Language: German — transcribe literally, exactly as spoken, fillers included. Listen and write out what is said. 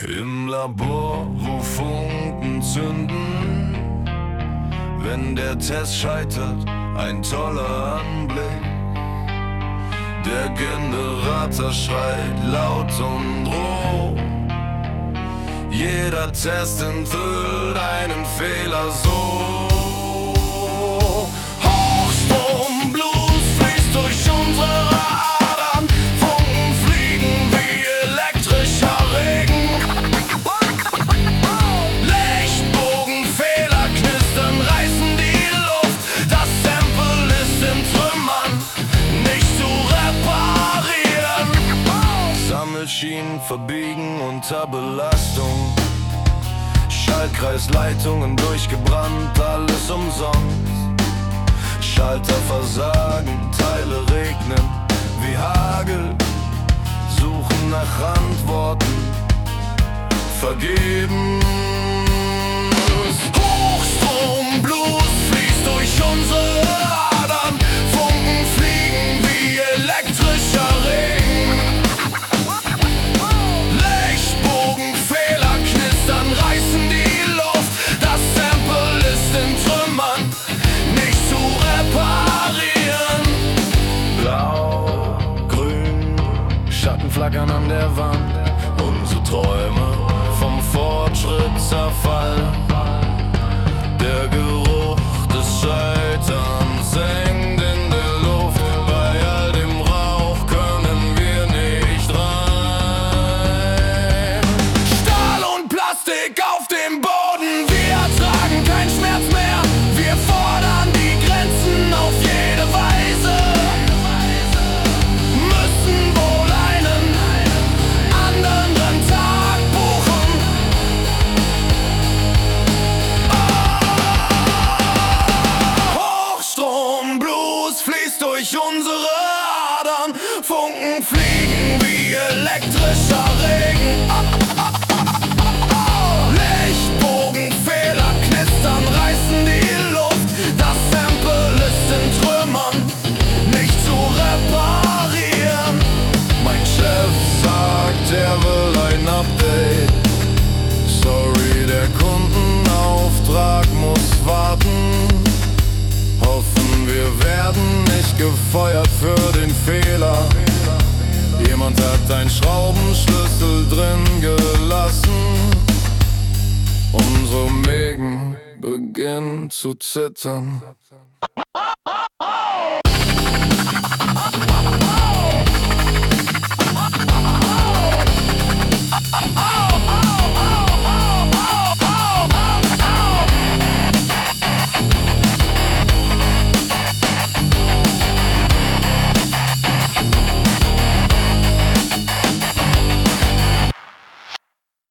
Im Labor, wo Funken zünden, wenn der Test scheitert, ein toller Anblick. Der Generator schreit laut und roh. Jeder Test enthüllt einen Fehler so. Hochstrom-Blues fließt durch unsere Adern. Funken fliegen wie elektrischer Regen. Lichtbogenfehler knistern, reißen die Luft. Das Sample ist in Trümmern, nicht zu reparieren. Sammelschienen verbiegen unter Belastung. Schaltkreisleitungen durchgebrannt, alles umsonst. Schalter versagen, Teile regnen wie Hagel. Suchen nach Antworten, vergebens. Hochstrom-Blues fließt durch unsere Adern. Funken fliegen wie elektrischer Regen. Lichtbogenfehler knistern, reißen die Luft. Das Sample ist in Trümmern, nicht zu reparieren. Blau, grün, Schatten flackern an der Wand. Unsere Träume vom Fortschritt zerfallen. Der Geruch des Scheiterns hängt in der Luft. Bei all dem Rauch können wir nicht rein. Stahl und Plastik auf dem Boden, wir ertragen keinen Schmerz mehr. Wir fordern die Grenzen auf jede Weise. Müssen wohl einen anderen Tag buchen. Hochstrom-Blues fließt durch unsere Adern. Funken fliegen wie elektrischer Regen. Lichtbogenfehler knistern, reißen die Luft. Das Sample ist in Trümmern, nicht zu reparieren. Mein Chef sagt, er will ein Update. Sorry, der Kundenauftrag muss warten. Hoffen, wir werden nicht gefeuert für den Fehler. Jemand hat einen Schraubenschlüssel drin gelassen. Unsere Mägen beginnen zu zittern.